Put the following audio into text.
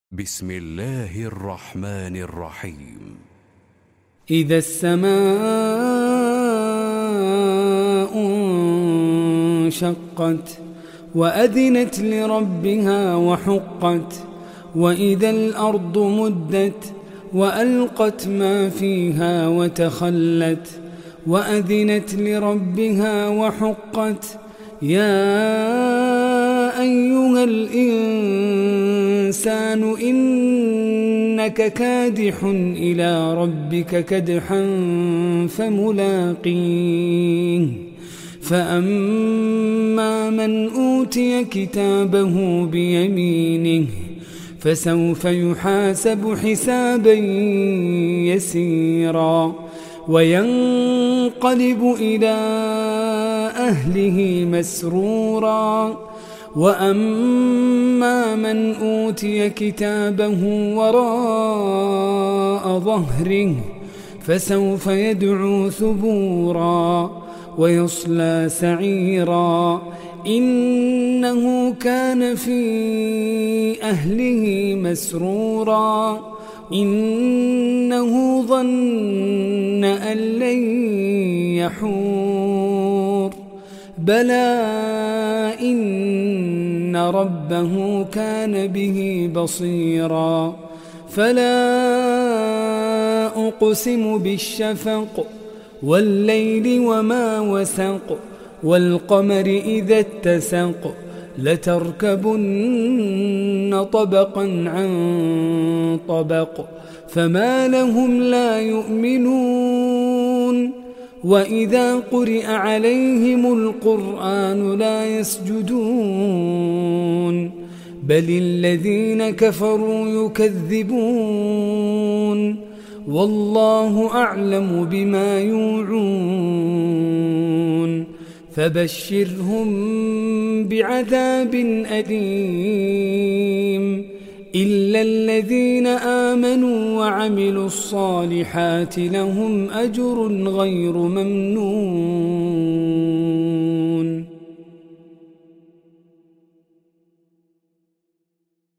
بسم الله الرحمن الرحيم. إذا السماء انشقت وأذنت لربها وحقت وإذا الأرض مدت وألقت ما فيها وتخلت وأذنت لربها وحقت يا أيها الإنسان إنك كادح إلى ربك كدحا فملاقيه فأما من أوتي كتابه بيمينه فسوف يحاسب حسابا يسيرا وينقلب إلى أهله مسرورا وأما من أوتي كتابه وراء ظهره فسوف يدعو ثبورا ويصلى سعيرا إنه كان في أهله مسرورا إنه ظن أن لن يحور بلى إن ربه كان به بصيرا فلا أقسم بالشفق والليل وما وسق والقمر إذا اتسق لتركبن طبقا عن طبق فما لهم لا يؤمنون وإذا قرئ عليهم القرآن لا يسجدون بل الذين كفروا يكذبون والله أعلم بما يوعون فبشرهم بعذاب أليم إلا الذين آمنوا وعملوا الصالحات لهم أجر غير ممنون.